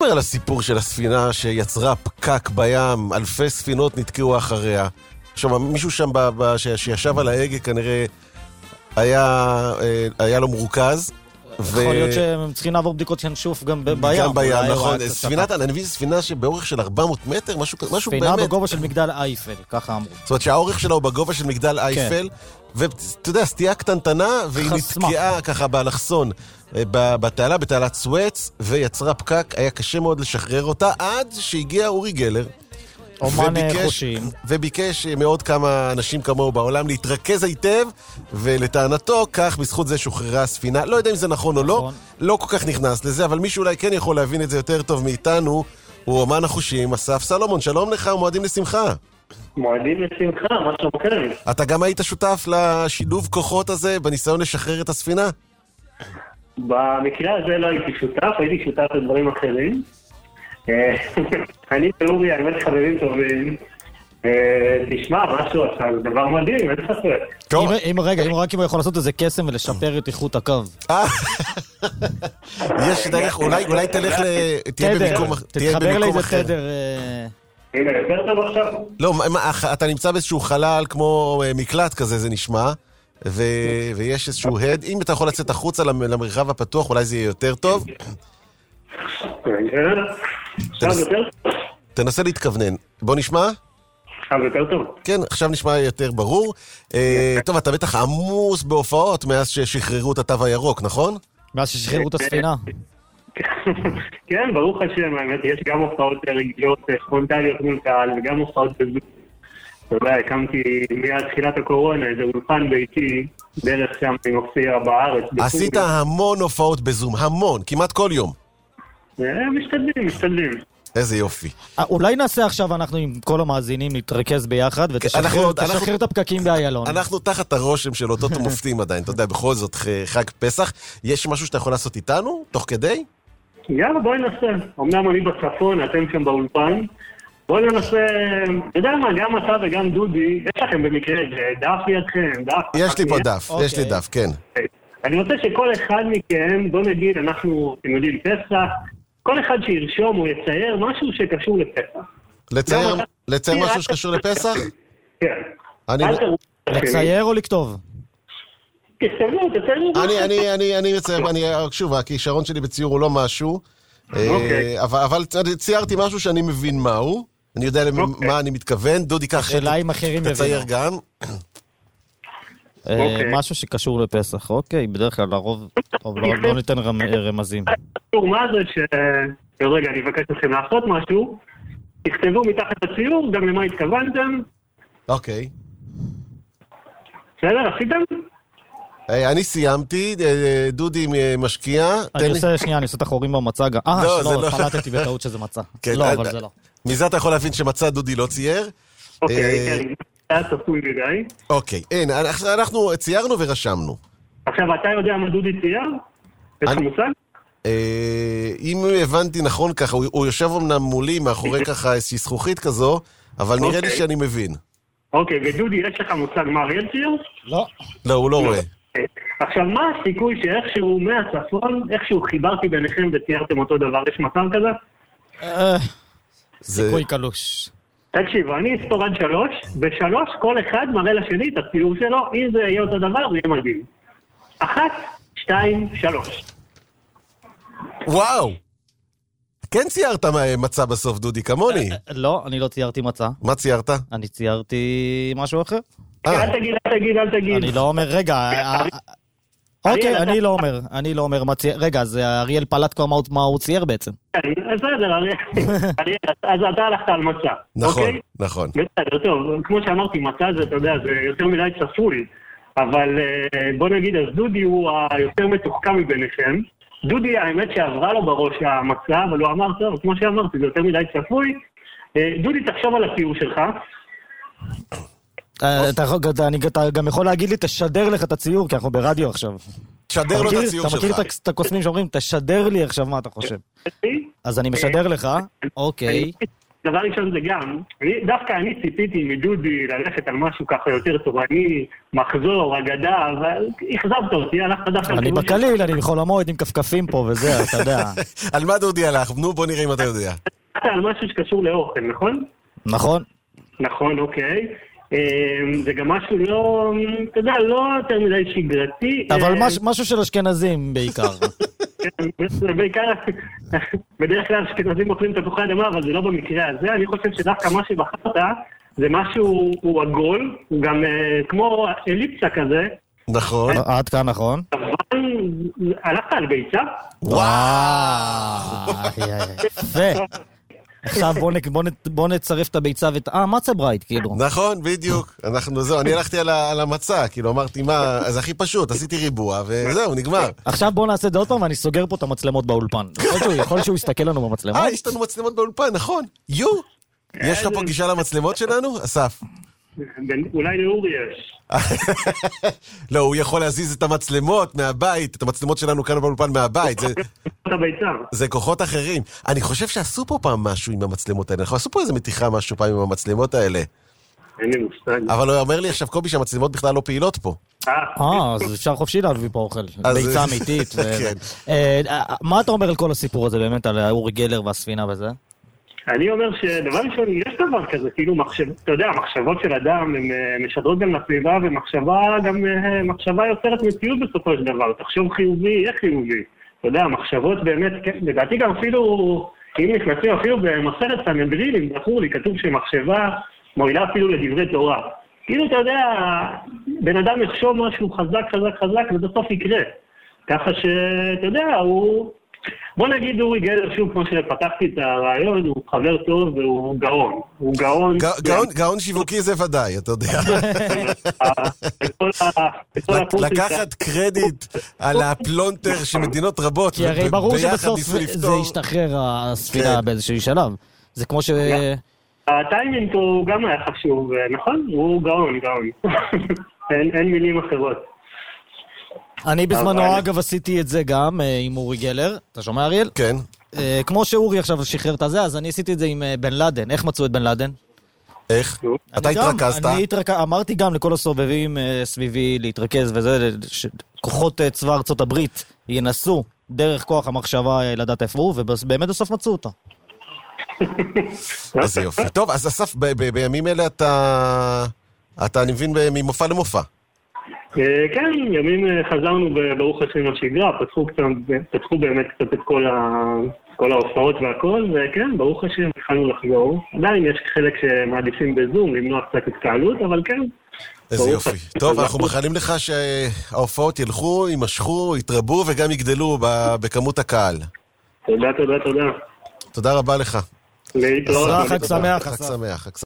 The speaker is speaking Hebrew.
על הסיפור של הספינה שיצרה פקק בים, אלפי ספינות נתקעו אחריה. עכשיו, מישהו שם שישב על ההגה כנראה היה לו מרוכז. יכול להיות שהם צריכים לעבור בדיקות ינשוף גם בים. גם בים, נכון. אני מבין ספינה שבאורך של 400 מטר, משהו באמת. ספינה בגובה של מגדל אייפל, ככה אמרו. זאת אומרת שהאורך שלה הוא בגובה של מגדל אייפל, ואתה יודע, סטייה קטנטנה, והיא נתקעה ככה באלכסון, בתעלת סואץ, ויצרה פקק, היה קשה מאוד לשחרר אותה, עד שהגיע אורי גלר, אומן חושים. וביקש מעוד כמה אנשים כמוהו בעולם להתרכז היטב, ולטענתו, כך בזכות זה שוחררה הספינה. לא יודע אם זה נכון או לא, לא כל כך נכנס לזה, אבל מישהו אולי כן יכול להבין את זה יותר טוב מאיתנו, הוא אומן החושים, אסף סלומון. שלום לך, ומועדים לשמחה. מועדים לשמחה, מה שלומכם? אתה גם היית שותף לשילוב כוחות הזה, בניסיון לשחרר את הספינה? במקרה הזה לא הייתי שותף, הייתי שותף לדברים אחרים. אני ואורי, האמת חברים טובים, תשמע משהו עכשיו, זה דבר מדהים, אין ספק. אם רק אם הוא יכול לעשות איזה קסם ולשפר את איכות הקו. יש דרך, אולי תלך תהיה במקום אחר. תתחבר לאיזה תדר. הנה, יותר טוב עכשיו? לא, אתה נמצא באיזשהו חלל כמו מקלט כזה, זה נשמע, ויש איזשהו הד. אם אתה יכול לצאת החוצה למרחב הפתוח, אולי זה יהיה יותר טוב. תנסה להתכוונן. בוא נשמע? עכשיו יותר טוב. כן, עכשיו נשמע יותר ברור. טוב, אתה בטח עמוס בהופעות מאז ששחררו את התו הירוק, נכון? מאז ששחררו את הספינה. כן, ברוך השם, האמת, יש גם הופעות רגילות, פרונטליות מול קהל, וגם הופעות בזום. אתה יודע, הקמתי מיד תחילת הקורונה, איזה אולפן ביתי, דרך שם אני מופיע בארץ. עשית המון הופעות בזום, המון, כמעט כל יום. משתדלים. איזה יופי. אולי נעשה עכשיו אנחנו עם כל המאזינים נתרכז ביחד ותשחרר את הפקקים באיילון. אנחנו תחת הרושם של אותות המופתים עדיין, אתה יודע, בכל זאת חג פסח. יש משהו שאתה יכול לעשות איתנו, תוך כדי? יאללה, בואי ננסה. אמנם אני בצפון, אתם שם באולפן. בואי ננסה, אתה יודע מה, גם אתה וגם דודי, יש לכם במקרה דף לידכם, דף. יש לי פה דף, יש לי דף, כן. אני רוצה שכל אחד מכם, בוא נגיד, אנחנו, אתם יודעים, פסח, כל אחד שירשום או יצייר משהו שקשור לפסח. לצייר משהו שקשור לפסח? כן. לצייר או לכתוב? תציירו. אני מצייר, שוב, הכישרון שלי בציור הוא לא משהו, אבל ציירתי משהו שאני מבין מהו, אני יודע למה אני מתכוון, דודי כך, השאלה אם אחרים תצייר גם. משהו שקשור לפסח, אוקיי, בדרך כלל לרוב לא ניתן רמזים. מה זה רגע, אני אבקש לכם לעשות משהו, תכתבו מתחת הציור, גם למה התכוונתם. אוקיי. בסדר, עשיתם? אני סיימתי, דודי משקיע. אני עושה את החורים במצע גם. שלא, פלטתי בטעות שזה מצע. לא, אבל זה לא. מזה אתה יכול להבין שמצע דודי לא צייר. אוקיי, כן. היה צפוי מדי. אוקיי, אין, אנחנו ציירנו ורשמנו. עכשיו, אתה יודע מה דודי צייר? יש לך מושג? אם הבנתי נכון ככה, הוא יושב אמנם מולי מאחורי ככה איזושהי זכוכית כזו, אבל נראה לי שאני מבין. אוקיי, ודודי, יש לך מושג מה אריאל צייר? לא. לא, הוא לא רואה. עכשיו, מה הסיכוי שאיכשהו מהצפון, איכשהו חיברתי ביניכם וציירתם אותו דבר? יש מצב כזה? סיכוי קלוש. תקשיב, אני אספור עד 3, ב3 כל אחד מראה לשני את הציור שלו, אם זה יהיה אותו דבר, זה יהיה מדהים. 1, 2, 3. וואו! כן ציירת מצע בסוף, דודי, כמוני. לא, אני לא ציירתי מצע. מה ציירת? אני ציירתי משהו אחר. אל תגיד. אני לא אומר, רגע, אוקיי, אני לא אומר מה צייר, רגע, אז אריאל פלט כבר מה הוא צייר בעצם. בסדר, אריאל, אז אתה הלכת על מצע. נכון. בסדר, טוב, כמו שאמרתי, מצע זה, אתה יודע, זה יותר מדי צפוי, אבל בוא נגיד, אז דודי הוא היותר מתוחכם מביניכם. דודי, האמת שעברה לו בראש המצע, אבל הוא אמר, טוב, כמו שאמרתי, זה יותר מדי צפוי. דודי, תחשוב על הציור שלך. אתה גם יכול להגיד לי, תשדר לך את הציור, כי אנחנו ברדיו עכשיו. תשדר לו את הציור שלך. אתה מכיר את הקוסמים שאומרים, תשדר לי עכשיו מה אתה חושב. אז אני משדר לך, אוקיי. דבר ראשון זה גם, דווקא אני ציפיתי מדודי ללכת על משהו ככה יותר תורני, מחזור, אגדה, אבל אכזבת אותי, הלכת דווקא... אני בקליל, אני בכל המועד עם כפכפים פה וזה, אתה יודע. על מה דודי הלך? נו, בוא נראה אם אתה יודע. על משהו שקשור לאוכל, נכון? נכון. נכון, אוקיי. זה גם משהו לא, אתה יודע, לא יותר מדי שגרתי. אבל משהו של אשכנזים בעיקר. בעיקר, בדרך כלל אשכנזים אוכלים תפוחי אדמה, אבל זה לא במקרה הזה. אני חושב שדווקא מה שבחרת זה משהו, הוא עגול, הוא גם כמו אליפסה כזה. נכון. עד כאן נכון. אבל הלכת על ביצה? וואו, יפה. עכשיו בוא נצרף את הביצה מצה ברייט, כאילו. נכון, בדיוק. אני הלכתי על המצה, כאילו אמרתי מה, אז הכי פשוט, עשיתי ריבוע וזהו, נגמר. עכשיו בוא נעשה את זה עוד פעם ואני סוגר פה את המצלמות באולפן. יכול שהוא יסתכל לנו במצלמות? יש לנו מצלמות באולפן, נכון. יש לך פה גישה למצלמות שלנו, אסף? אולי לאורי יש. לא, הוא יכול להזיז את המצלמות מהבית, את המצלמות שלנו כאן באולפן מהבית. זה כוחות אחרים. אני חושב שעשו פה פעם משהו עם המצלמות האלה. עשו פה איזה מתיחה משהו פעם עם המצלמות האלה. אין לי מושג. אבל הוא אומר לי עכשיו קובי שהמצלמות בכלל לא פעילות פה. אז אפשר חופשי להביא פה אוכל. ביצה אמיתית. מה אתה אומר על כל הסיפור הזה באמת, על אורי גלר והספינה וזה? אני אומר שדבר ראשון, יש דבר כזה, כאילו, אתה יודע, מחשבות של אדם, הן משדרות גם לסביבה, ומחשבה יוצרת מציאות בסופו של דבר. תחשוב חיובי, יהיה חיובי. אתה יודע, מחשבות באמת, לדעתי גם אפילו, אם נכנסים אפילו במסכת סנהדרין, אם זכור לי, כתוב שמחשבה מועילה אפילו לדברי תורה. כאילו, אתה יודע, בן אדם יחשוב משהו חזק, ובסוף יקרה. ככה שאתה יודע, בוא נגיד אורי גלר, שוב, כמו שפתחתי את הרעיון, הוא חבר טוב והוא גאון. הוא גאון. גאון שיווקי זה ודאי, אתה יודע. לקחת קרדיט על הפלונטר שמדינות רבות כי הרי ברור שבסוף זה ישתחרר הספינה באיזשהו שלב. זה כמו ש... הטיימינג הוא גם היה חשוב, נכון? הוא גאון. אין מילים אחרות. אני בזמנו, אגב, עשיתי את זה גם עם אורי גלר. אתה שומע, אריאל? כן. כמו שאורי עכשיו שחרר את הזה, אז אני עשיתי את זה עם בן לאדן. איך מצאו את בן לאדן? איך? אתה התרכזת? אמרתי גם לכל הסובבים סביבי להתרכז, וזה, שכוחות צבא ארצות הברית ינסו דרך כוח המחשבה לדעת איפה הוא, ובאמת בסוף מצאו אותו. אז יופי. טוב, אז אסף, בימים אלה אתה אני מבין ממופע למופע. כן, ימים חזרנו ברוך השם לשגרה, פתחו באמת קצת את כל ההופעות והכל, וכן, ברוך השם, התחלנו לחזור. עדיין יש חלק שמעדיפים בזום, למנוע קצת התקהלות, אבל כן. איזה יופי. טוב, אנחנו מאחלים לך שההופעות ילכו, יימשכו, יתרבו וגם יגדלו בכמות הקהל. תודה. תודה רבה לך. להתראות. חג שמח. חג שמח.